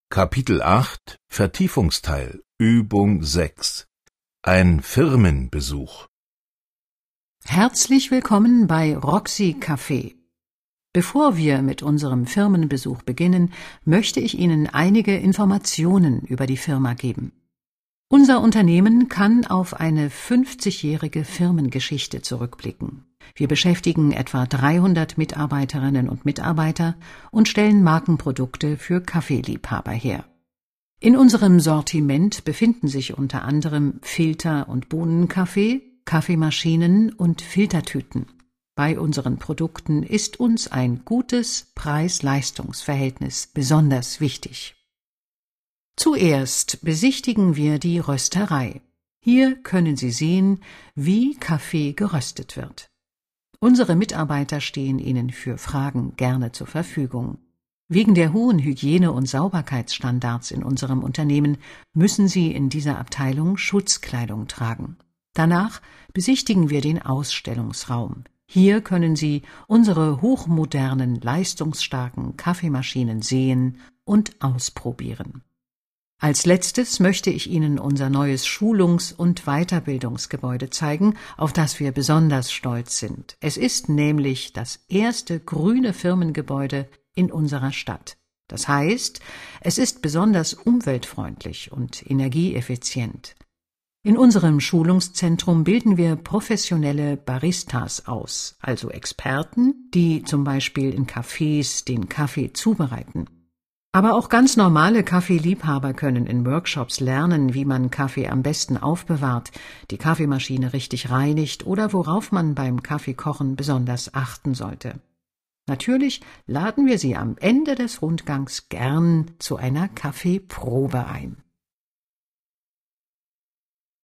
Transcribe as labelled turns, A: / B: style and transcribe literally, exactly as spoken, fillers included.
A: Kapitel acht Vertiefungsteil Übung sechs Ein Firmenbesuch.
B: Herzlich willkommen bei Roxy Café. Bevor wir mit unserem Firmenbesuch beginnen, möchte ich Ihnen einige Informationen über die Firma geben. Unser Unternehmen kann auf eine fünfzigjährige Firmengeschichte zurückblicken. Wir beschäftigen etwa dreihundert Mitarbeiterinnen und Mitarbeiter und stellen Markenprodukte für Kaffeeliebhaber her. In unserem Sortiment befinden sich unter anderem Filter- und Bohnenkaffee, Kaffeemaschinen und Filtertüten. Bei unseren Produkten ist uns ein gutes Preis-Leistungs-Verhältnis besonders wichtig. Zuerst besichtigen wir die Rösterei. Hier können Sie sehen, wie Kaffee geröstet wird. Unsere Mitarbeiter stehen Ihnen für Fragen gerne zur Verfügung. Wegen der hohen Hygiene- und Sauberkeitsstandards in unserem Unternehmen müssen Sie in dieser Abteilung Schutzkleidung tragen. Danach besichtigen wir den Ausstellungsraum. Hier können Sie unsere hochmodernen, leistungsstarken Kaffeemaschinen sehen und ausprobieren. Als letztes möchte ich Ihnen unser neues Schulungs- und Weiterbildungsgebäude zeigen, auf das wir besonders stolz sind. Es ist nämlich das erste grüne Firmengebäude in unserer Stadt. Das heißt, es ist besonders umweltfreundlich und energieeffizient. In unserem Schulungszentrum bilden wir professionelle Baristas aus, also Experten, die zum Beispiel in Cafés den Kaffee zubereiten. Aber auch ganz normale Kaffeeliebhaber können in Workshops lernen, wie man Kaffee am besten aufbewahrt, die Kaffeemaschine richtig reinigt oder worauf man beim Kaffeekochen besonders achten sollte. Natürlich laden wir Sie am Ende des Rundgangs gern zu einer Kaffeeprobe ein.